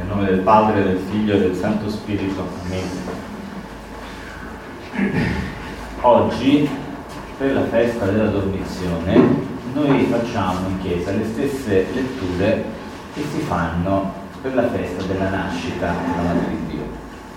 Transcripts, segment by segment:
Nel nome del Padre, del Figlio e del Santo Spirito. Amen. Oggi, per la festa della Dormizione, noi facciamo in chiesa le stesse letture che si fanno per la festa della nascita della Madre di Dio.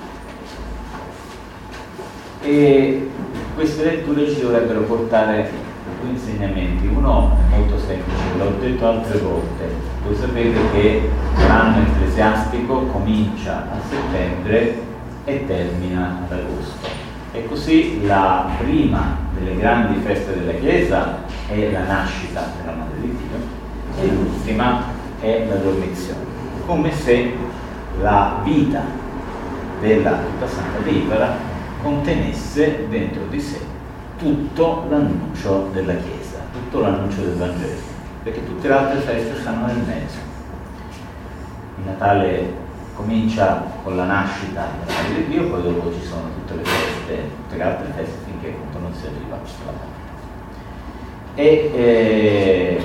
E queste letture ci dovrebbero portare due insegnamenti. Uno è molto semplice, l'ho detto altre volte. Voi sapete che l'anno ecclesiastico comincia a settembre e termina ad agosto. E così la prima delle grandi feste della Chiesa è la nascita della Madre di Dio e l'ultima è la Dormizione. Come se la vita della Tutta Santa Pecora contenesse dentro di sé tutto l'annuncio della Chiesa, tutto l'annuncio del Vangelo, perché tutte le altre feste stanno nel mezzo. Il Natale comincia con la nascita della Madre di Dio, poi dopo ci sono tutte le feste, tutte le altre feste finché appunto non si arriva alla morte. E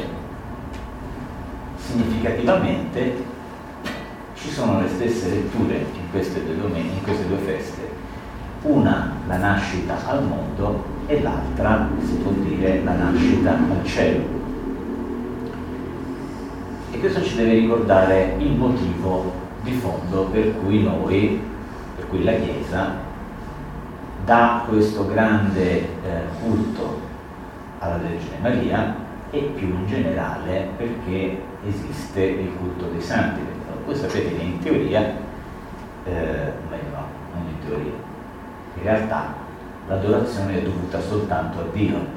significativamente ci sono le stesse letture in queste due feste. Una la nascita al mondo e l'altra si può dire la nascita al cielo. E questo ci deve ricordare il motivo di fondo per cui la Chiesa dà questo grande culto alla Vergine Maria e più in generale perché esiste il culto dei santi. Voi sapete che in teoria, meglio no, non in teoria, in realtà l'adorazione è dovuta soltanto a Dio.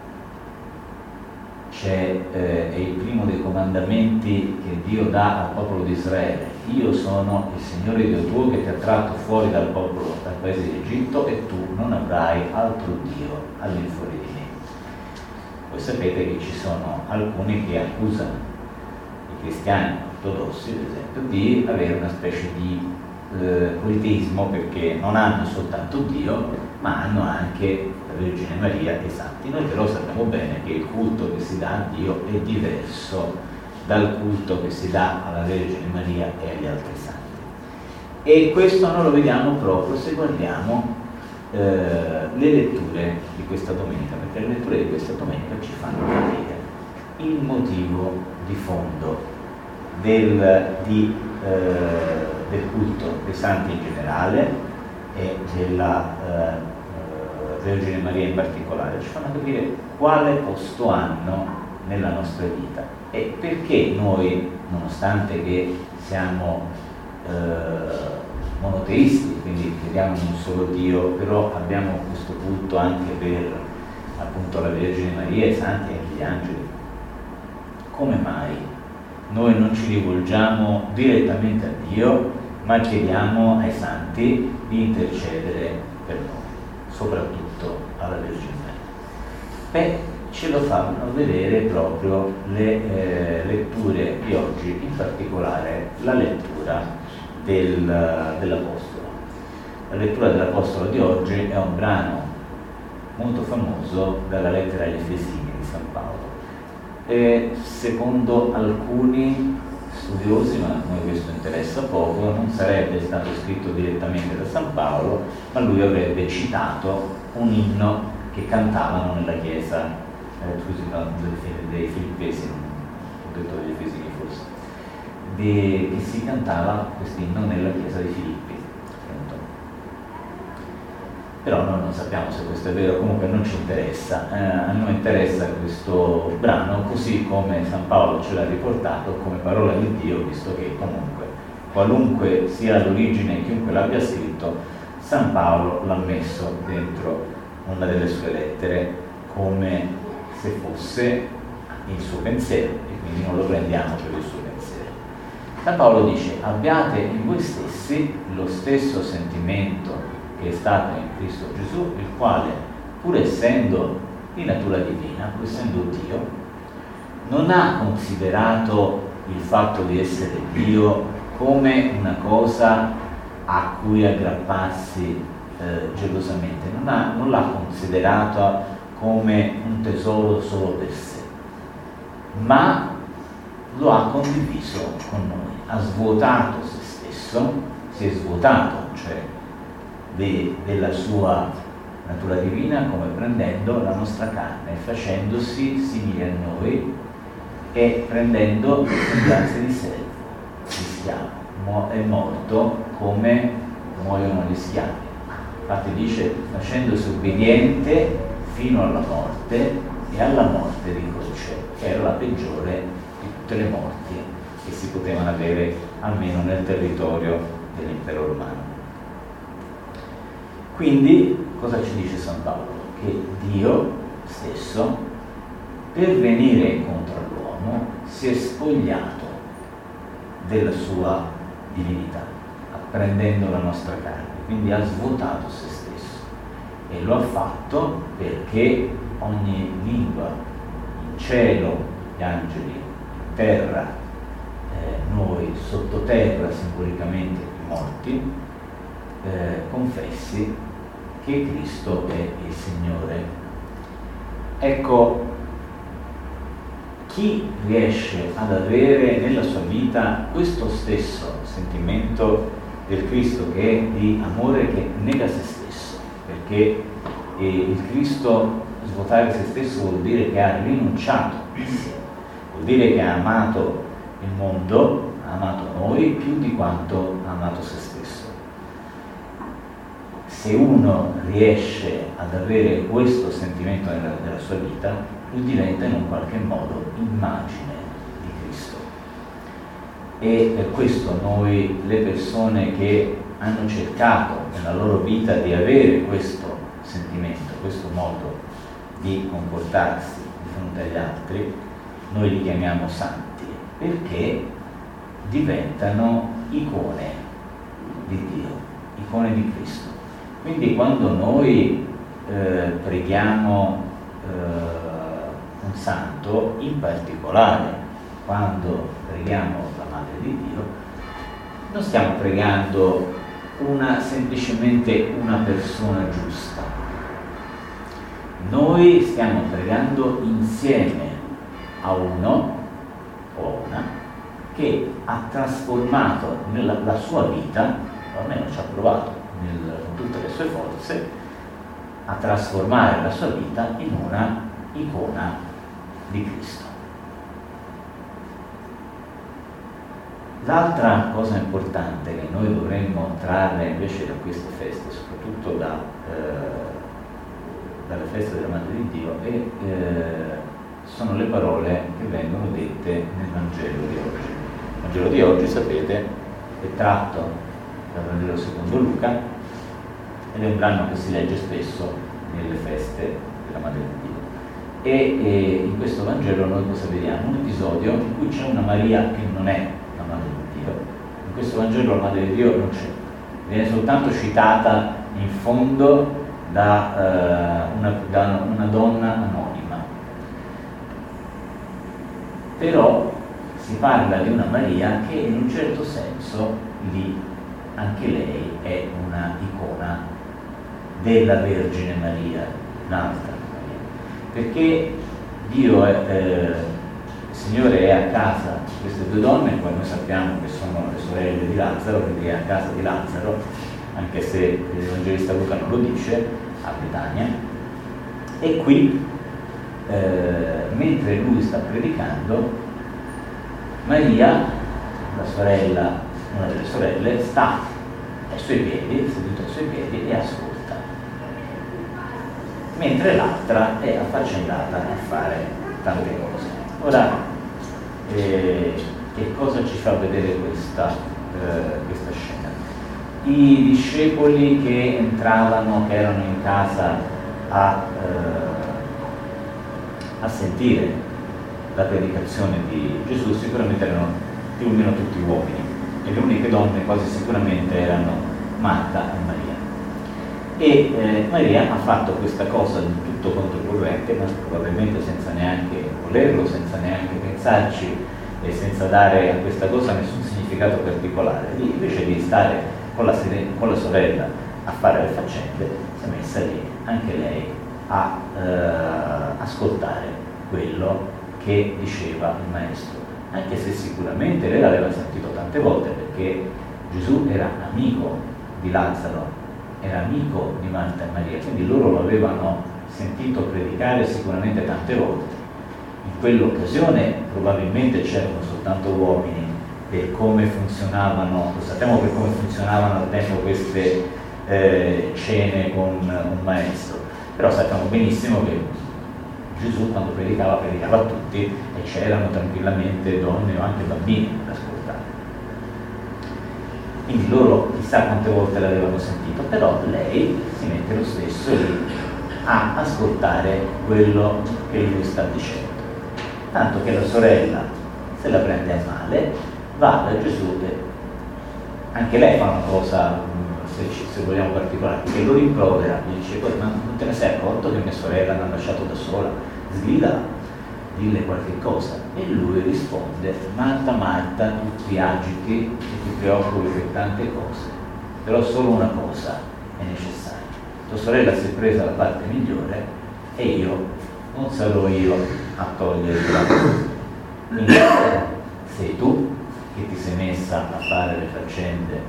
È il primo dei comandamenti che Dio dà al popolo di Israele. Io sono il Signore Dio tuo che ti ha tratto fuori dal paese di Egitto e tu non avrai altro Dio all'infuori di me. Voi sapete che ci sono alcuni che accusano i cristiani ortodossi, per esempio, di avere una specie di politeismo, perché non hanno soltanto Dio, ma hanno anche la Vergine Maria e i santi. Noi però sappiamo bene che il culto che si dà a Dio è diverso dal culto che si dà alla Vergine Maria e agli altri santi. E questo noi lo vediamo proprio se guardiamo le letture di questa domenica, perché le letture di questa domenica ci fanno capire il motivo di fondo del culto dei santi in generale e della Vergine Maria in particolare. Ci fanno capire quale posto hanno nella nostra vita e perché noi, nonostante che siamo monoteisti, quindi crediamo in un solo Dio, però abbiamo questo culto anche per appunto la Vergine Maria, i santi e anche gli angeli. Come mai noi non ci rivolgiamo direttamente a Dio, ma chiediamo ai santi di intercedere per noi, soprattutto alla Vergine Maria? Ce lo fanno vedere proprio le letture di oggi, in particolare la lettura dell'Apostolo. La lettura dell'Apostolo di oggi è un brano molto famoso dalla lettera agli Efesini di San Paolo. E secondo alcuni studiosi, ma a noi questo interessa poco, non sarebbe stato scritto direttamente da San Paolo, ma lui avrebbe citato un inno che cantavano nella chiesa, dei Filippesi, ho detto degli Efesini forse, che si cantava quest'inno nella chiesa di Filippi. Però noi non sappiamo se questo è vero, comunque non ci interessa, a noi interessa questo brano così come San Paolo ce l'ha riportato come parola di Dio, visto che comunque qualunque sia l'origine, chiunque l'abbia scritto, San Paolo l'ha messo dentro una delle sue lettere come se fosse il suo pensiero e quindi non lo prendiamo per il suo pensiero. San Paolo dice: abbiate in voi stessi lo stesso sentimento che è stato in Cristo Gesù, il quale, pur essendo di natura divina, pur essendo Dio, non ha considerato il fatto di essere Dio come una cosa a cui aggrapparsi gelosamente, non l'ha considerata come un tesoro solo per sé, ma lo ha condiviso con noi, ha svuotato se stesso stesso si è svuotato, cioè della sua natura divina, come prendendo la nostra carne, facendosi simile a noi e prendendo sembianze di servo, di schiavo, è morto come muoiono gli schiavi. Infatti dice, facendosi obbediente fino alla morte e alla morte di croce, che era la peggiore di tutte le morti che si potevano avere almeno nel territorio dell'impero romano. Quindi cosa ci dice San Paolo? Che Dio stesso, per venire incontro all'uomo, si è spogliato della sua divinità, prendendo la nostra carne, quindi ha svuotato se stesso, e lo ha fatto perché ogni lingua, in cielo gli angeli, in terra noi sottoterra, simbolicamente i morti, confessi che Cristo è il Signore. Ecco, chi riesce ad avere nella sua vita questo stesso sentimento del Cristo, che è di amore che nega se stesso, perché il Cristo, svuotare se stesso, vuol dire che ha rinunciato a sé, vuol dire che ha amato il mondo, ha amato noi più di quanto ha amato se stesso. Se uno riesce ad avere questo sentimento nella sua vita, lui diventa in un qualche modo immagine di Cristo. E per questo noi, le persone che hanno cercato nella loro vita di avere questo sentimento, questo modo di comportarsi di fronte agli altri, noi li chiamiamo santi, perché diventano icone di Dio, icone di Cristo. Quindi quando noi preghiamo un santo, in particolare quando preghiamo la Madre di Dio, non stiamo pregando semplicemente una persona giusta, noi stiamo pregando insieme a uno o una che ha trasformato la sua vita, o almeno ci ha provato con tutte le sue forze a trasformare la sua vita in una icona di Cristo. L'altra cosa importante che noi dovremmo trarre invece da queste feste, soprattutto dalle feste della Madre di Dio, sono le parole che vengono dette nel Vangelo di oggi. Il Vangelo di oggi, sapete, è tratto dal Vangelo secondo Luca ed è un brano che si legge spesso nelle feste della Madre di Dio. E in questo Vangelo noi cosa vediamo? Un episodio in cui c'è una Maria che non è la Madre di Dio. In questo Vangelo la Madre di Dio non c'è, viene soltanto citata in fondo da una donna anonima. Però si parla di una Maria che in un certo senso lì anche lei è una icona della Vergine Maria, un'altra Maria, perché Dio il Signore è a casa di queste due donne, poi noi sappiamo che sono le sorelle di Lazzaro, quindi è a casa di Lazzaro, anche se l'Evangelista Luca non lo dice, a Betania, e qui mentre lui sta predicando, Maria, la sorella, una delle sorelle, sta ai suoi piedi, seduta ai suoi piedi, e ascolta, mentre l'altra è affaccendata a fare tante cose. Ora, che cosa ci fa vedere questa scena? I discepoli che entravano, che erano in casa a sentire la predicazione di Gesù, sicuramente erano più o meno tutti uomini, e le uniche donne quasi sicuramente erano Marta e Maria. E Maria ha fatto questa cosa di tutto controcorrente, ma probabilmente senza neanche volerlo, senza neanche pensarci e senza dare a questa cosa nessun significato particolare. Invece di stare con la sorella a fare le faccende, si è messa lì anche lei a ascoltare quello che diceva il maestro, anche se sicuramente lei l'aveva sentito tante volte, perché Gesù era amico di Lazzaro, era amico di Marta e Maria, quindi loro lo avevano sentito predicare sicuramente tante volte. In quell'occasione probabilmente c'erano soltanto uomini, per come funzionavano, lo sappiamo per come funzionavano al tempo queste cene con un maestro, però sappiamo benissimo che Gesù quando predicava a tutti e c'erano tranquillamente donne o anche bambini per ascoltare. Quindi loro chissà quante volte l'avevano sentito, però lei si mette lo stesso lì a ascoltare quello che lui sta dicendo. Tanto che la sorella se la prende a male, va da Gesù e anche lei fa una cosa, se vogliamo particolare, che lo rimprovera, gli dice: ma non te ne sei accorto che mia sorella mi ha lasciato da sola? Sgridala, dille qualche cosa. E lui risponde: Marta, Marta, tu ti agiti e ti preoccupi per tante cose, però solo una cosa è necessaria. Tua sorella si è presa la parte migliore e io non sarò io a toglierla. Quindi sei tu che ti sei messa a fare le faccende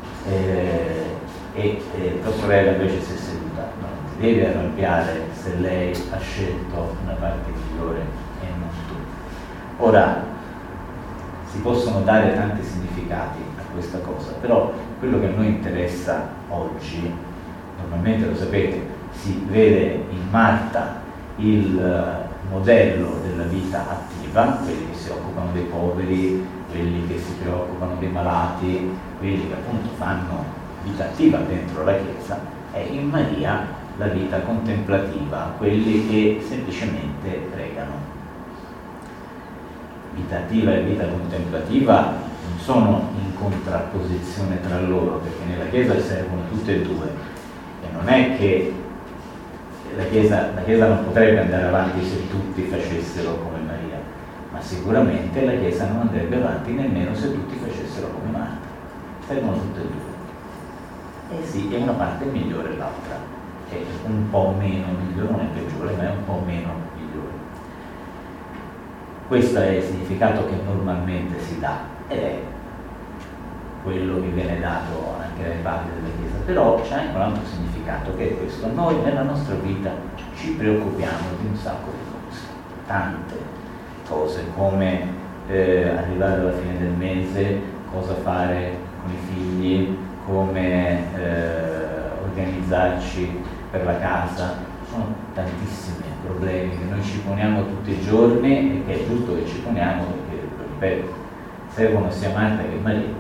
e tua sorella invece si è seduta. Non ti devi arrabbiare se lei ha scelto una parte migliore e non tu. Ora, si possono dare tanti significati a questa cosa, però quello che a noi interessa oggi, normalmente lo sapete, si vede in Marta il modello della vita attiva, quelli che si occupano dei poveri, quelli che si preoccupano dei malati, quelli che appunto fanno vita attiva dentro la Chiesa, e in Maria la vita contemplativa, quelli che semplicemente pregano. Vita attiva e vita contemplativa non sono in contrapposizione tra loro, perché nella Chiesa servono tutte e due, e non è che la Chiesa non potrebbe andare avanti se tutti facessero come Maria, ma sicuramente la Chiesa non andrebbe avanti nemmeno se tutti facessero come Marta. Servono tutte e due. E sì, è una parte migliore l'altra, è un po' meno migliore, non è peggiore, ma è un po' meno migliore. Questo è il significato che normalmente si dà, ed è quello che viene dato anche dai padri della Chiesa, però c'è anche un altro significato, che è questo: noi nella nostra vita ci preoccupiamo di un sacco di cose, tante cose, come arrivare alla fine del mese, cosa fare con i figli, come organizzarci per la casa. Sono tantissimi problemi che noi ci poniamo tutti i giorni e che è giusto che ci poniamo, perché, ripeto, servono sia Marta che Maria.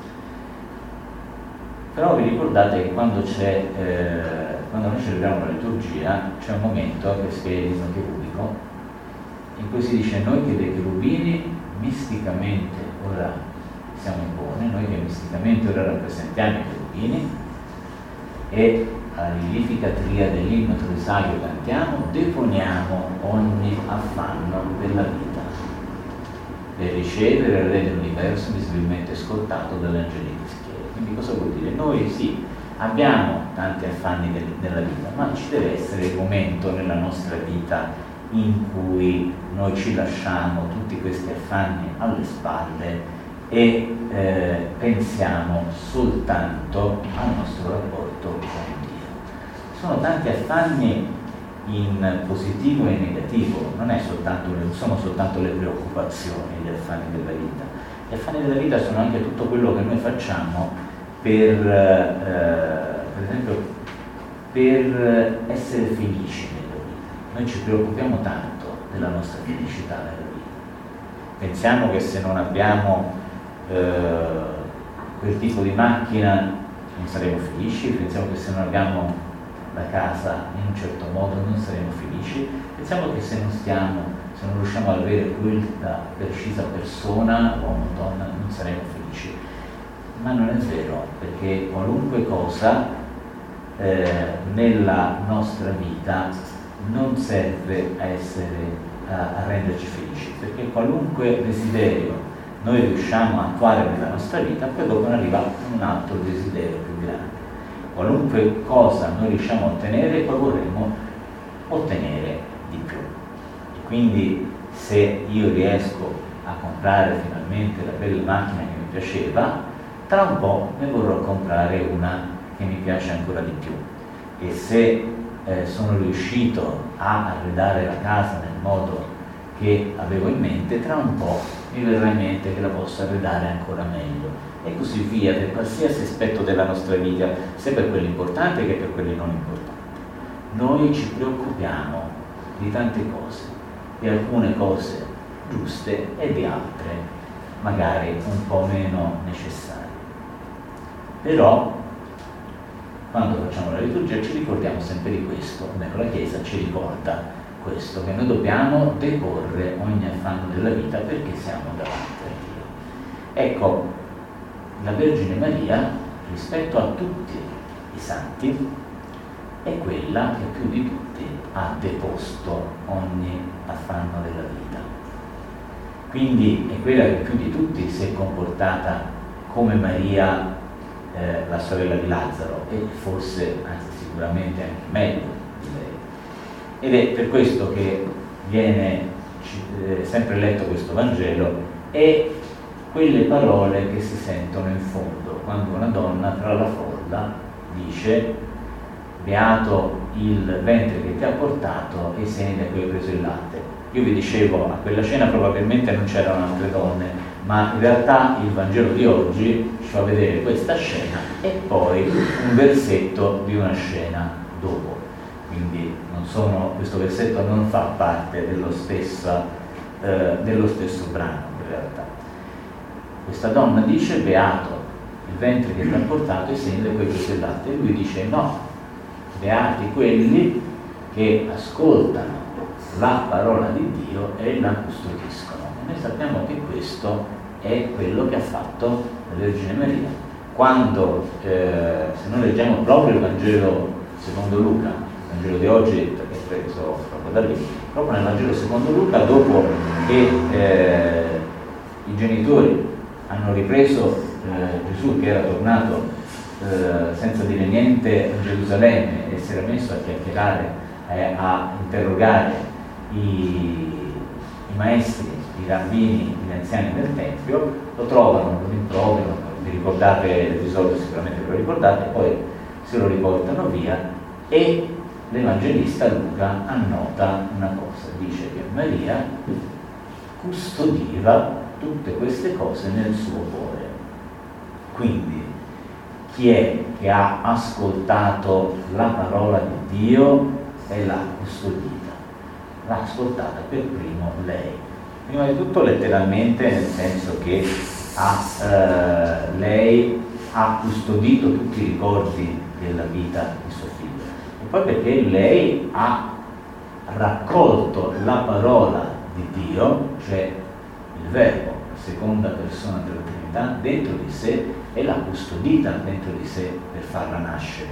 Però vi ricordate che quando noi celebriamo la liturgia c'è un momento che si chiama l'Inno cherubico, in cui si dice: noi che dei cherubini misticamente ora siamo in pone, noi che misticamente ora rappresentiamo i cherubini, e alla lirifica-tria dell'inno trisaio cantiamo: deponiamo ogni affanno della vita per ricevere il Re dell'universo visibilmente scortato dalle angeliche schiere. Quindi cosa vuol dire? Noi sì, abbiamo tanti affanni della vita, ma ci deve essere il momento nella nostra vita in cui noi ci lasciamo tutti questi affanni alle spalle e pensiamo soltanto al nostro rapporto con Dio. Sono tanti affanni in positivo e in negativo, non sono soltanto le preoccupazioni, gli affanni della vita. Gli affanni della vita sono anche tutto quello che noi facciamo per esempio, per essere felici nella vita. Noi ci preoccupiamo tanto della nostra felicità nella vita. Pensiamo che se non abbiamo quel tipo di macchina non saremo felici, pensiamo che se non abbiamo la casa in un certo modo non saremo felici, pensiamo che se non riusciamo ad avere quella precisa persona, uomo o donna, non saremo felici. Ma non è vero, perché qualunque cosa nella nostra vita non serve a renderci felici, perché qualunque desiderio noi riusciamo a attuare nella nostra vita, poi dopo arriva un altro desiderio più grande. Qualunque cosa noi riusciamo a ottenere, poi vorremmo ottenere di più. E quindi se io riesco a comprare finalmente la bella macchina che mi piaceva, tra un po' ne vorrò comprare una che mi piace ancora di più, e se sono riuscito a arredare la casa nel modo che avevo in mente, tra un po' mi verrà in mente che la posso arredare ancora meglio, e così via per qualsiasi aspetto della nostra vita, sia per quelli importanti che per quelli non importanti. Noi ci preoccupiamo di tante cose, di alcune cose giuste e di altre magari un po' meno necessarie. Però quando facciamo la liturgia ci ricordiamo sempre di questo, ecco, la Chiesa ci ricorda questo, che noi dobbiamo deporre ogni affanno della vita perché siamo davanti a Dio. Ecco, la Vergine Maria, rispetto a tutti i santi, è quella che più di tutti ha deposto ogni affanno della vita. Quindi è quella che più di tutti si è comportata come Maria, la sorella di Lazzaro, e forse, anzi sicuramente anche meglio di lei. Ed è per questo che viene sempre letto questo Vangelo, e quelle parole che si sentono in fondo, quando una donna tra la folla dice: beato il ventre che ti ha portato e i seni da cui hai preso il latte. Io vi dicevo, a quella cena probabilmente non c'erano altre donne, ma in realtà il Vangelo di oggi ci fa vedere questa scena e poi un versetto di una scena dopo. Quindi questo versetto non fa parte dello stesso brano in realtà. Questa donna dice: beato il ventre che ti ha portato e i seni da cui hai preso il latte. E lui dice: no, beati quelli che ascoltano la parola di Dio e la custodiscono. E noi sappiamo che questo è quello che ha fatto la Vergine Maria. Quando, se noi leggiamo proprio il Vangelo secondo Luca, il Vangelo di oggi è preso proprio da lì, proprio nel Vangelo secondo Luca, dopo che i genitori hanno ripreso Gesù, che era tornato senza dire niente a Gerusalemme, e si era messo a chiacchierare, a interrogare i maestri, i rabbini, gli anziani del Tempio, lo trovano, lo rimproverano. Vi ricordate l'episodio? Sicuramente ve lo ricordate. Poi se lo riportano via, e l'Evangelista Luca annota una cosa, dice che Maria custodiva tutte queste cose nel suo cuore. Quindi chi è che ha ascoltato la parola di Dio e l'ha custodita? L'ha ascoltata per primo lei. Prima di tutto letteralmente, nel senso che lei ha custodito tutti i ricordi della vita di suo figlio, e poi perché lei ha raccolto la parola di Dio, cioè il Verbo, la seconda persona della Trinità, dentro di sé, e l'ha custodita dentro di sé per farla nascere.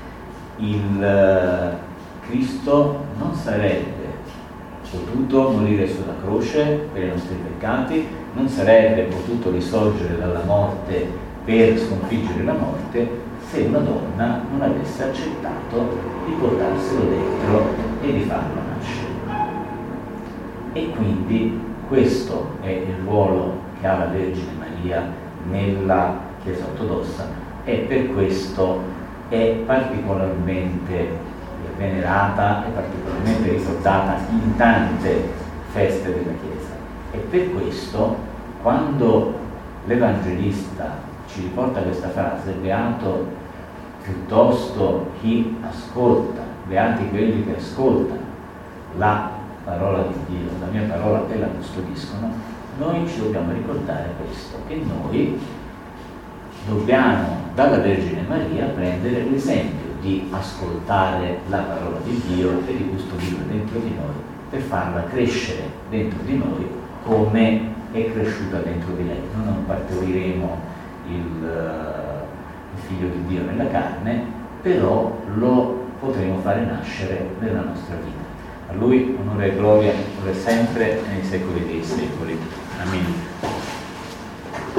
Il Cristo non sarebbe potuto morire sulla croce per i nostri peccati, non sarebbe potuto risorgere dalla morte per sconfiggere la morte, se una donna non avesse accettato di portarselo dentro e di farlo nascere. E quindi questo è il ruolo che ha la Vergine Maria nella Chiesa ortodossa, e per questo è particolarmente venerata e particolarmente ricordata in tante feste della Chiesa. E per questo, quando l'Evangelista ci riporta questa frase: beato piuttosto chi ascolta, beati quelli che ascoltano la parola di Dio, la mia parola, e la custodiscono, noi ci dobbiamo ricordare questo, che noi dobbiamo dalla Vergine Maria prendere l'esempio di ascoltare la parola di Dio e di custodirla dentro di noi, per farla crescere dentro di noi come è cresciuta dentro di lei. Noi non partoriremo il figlio di Dio nella carne, però lo potremo fare nascere nella nostra vita. A Lui onore e gloria ora e sempre, nei secoli dei secoli. Amen.